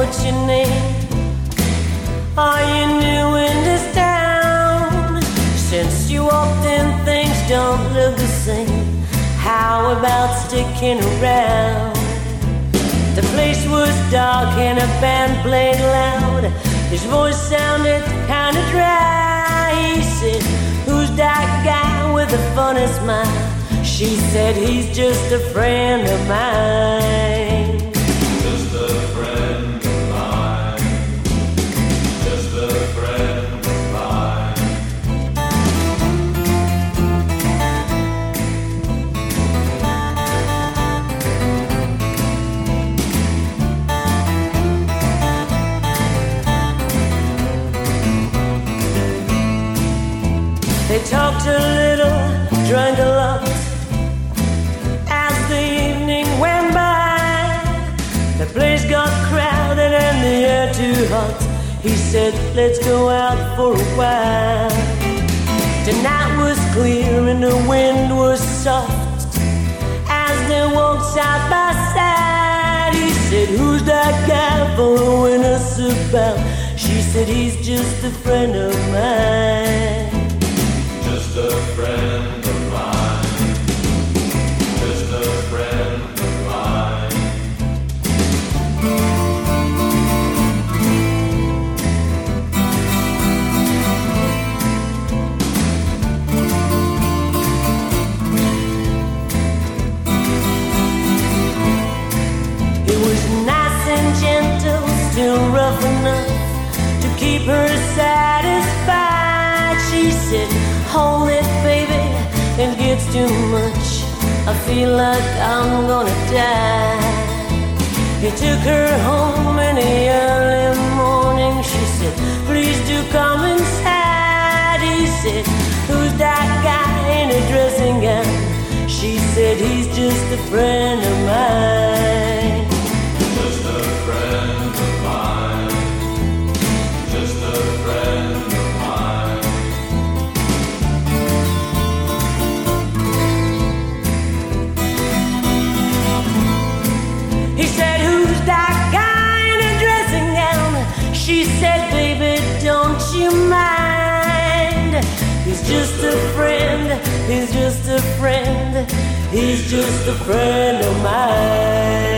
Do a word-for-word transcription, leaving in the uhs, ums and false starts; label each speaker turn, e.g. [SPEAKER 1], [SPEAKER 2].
[SPEAKER 1] what's your name? Are you new in this town? Since you walked in, things don't look the same. How about sticking around? The place was dark and a band played loud. His voice sounded kinda dry. He said, who's that guy with the funny smile? She said, he's just a friend of mine.
[SPEAKER 2] Just a friend of mine. Just a friend of mine.
[SPEAKER 1] They talked a little, drank a lot. As the evening went by, the place got crowded and the air too hot. He said, let's go out for a while. The night was clear and the wind was soft. As they walked side by side, he said, who's that guy following us about? She said, he's just a friend of mine.
[SPEAKER 2] Just a friend of mine. Just a friend of mine.
[SPEAKER 1] It was nice and gentle, still rough enough to keep her satisfied. She said, hold it, baby, it gets too much. I feel like I'm gonna die. He took her home in the early morning. She said, please do come inside. He said, who's that guy in a dressing gown? She said, he's just a friend of mine.
[SPEAKER 2] Just a friend of mine. Just a friend of mine.
[SPEAKER 1] He said, who's that guy in a dressing gown? She said, baby, don't you mind? He's just a friend, he's just a friend, he's just a friend of mine.